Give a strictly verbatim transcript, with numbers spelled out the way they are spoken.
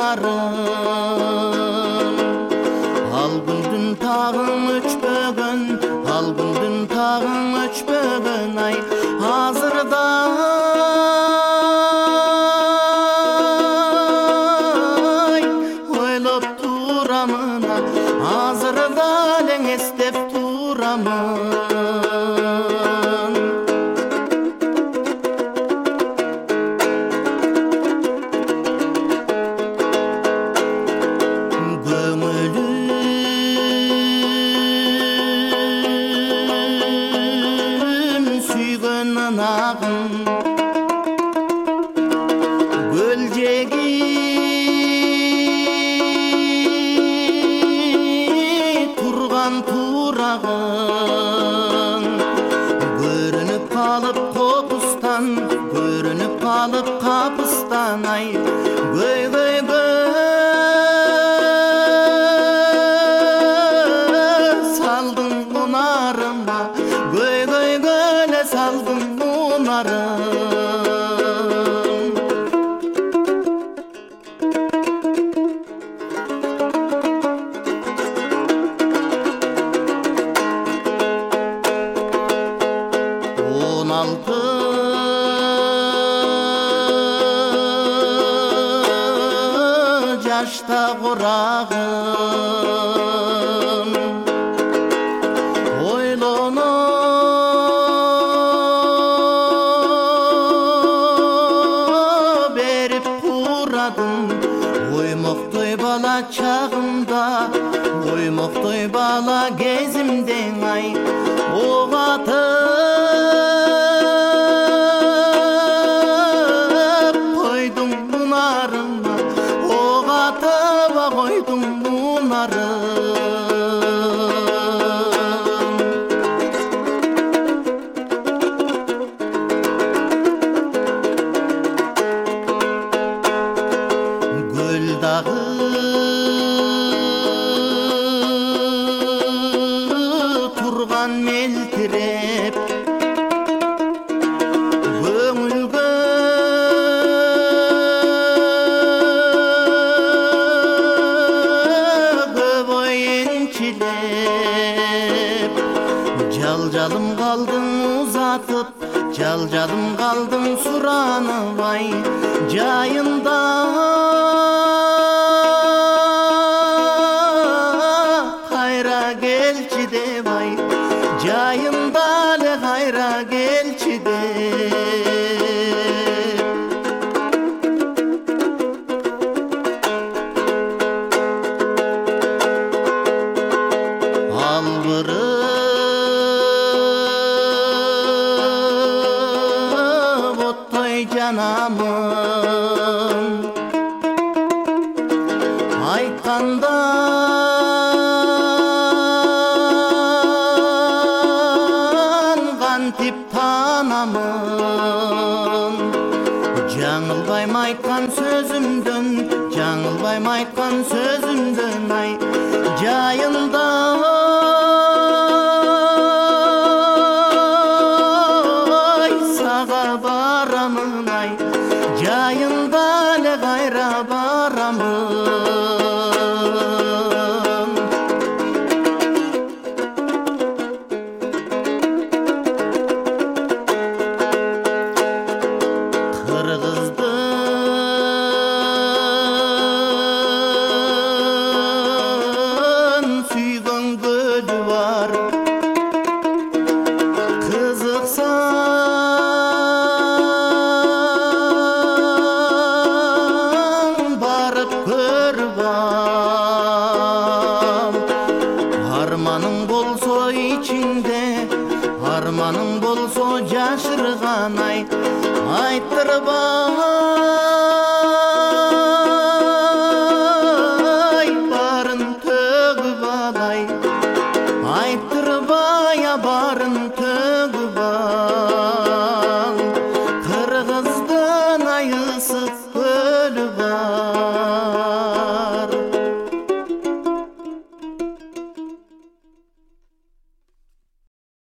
мұнарын. Ал күндүн тағым өчпөгөн, ал күндүн тағым өчпөгөн, ай азырда ойлоп турамын, азырда элестеп турамын. Гөлжеги турган турагын көрүнүп калып копустан, көрүнүп калып капыстан, ай көй көй көй салдың мунарыма, көй көй көй салдың мунарым. Он алты жашта курагым ойлоно берип курадым. Оймоктой бала чагымда, оймоктой бала кезимде, ай ок атып койдум мунарыма, ок атып койдум мунарым. Гүл дагы турган мелтиреп, көңүлгө көп ой энчилеп, жал-жалым калдың узатып, жал-жалым калдың суранып, ай жайында кайра келчи деп, ай жайында эле кайра келчи деп. Албырып оттой жанамын, айтканда кантип таанамын. Жаңылбайм айткан сөзүмдөн, жаңылбайм айткан сөзүмдөн, ай жайында ай сага барамын, ай жайында эле кайра барамын. Кыргыздын сүйгөн көлү бар, кызыксаң барып көрүп ал. Арманың болсо ичиңде, арманың болсо жашырган, ай айттырбай барын төгүп ал, ай айттырбай барын төгүп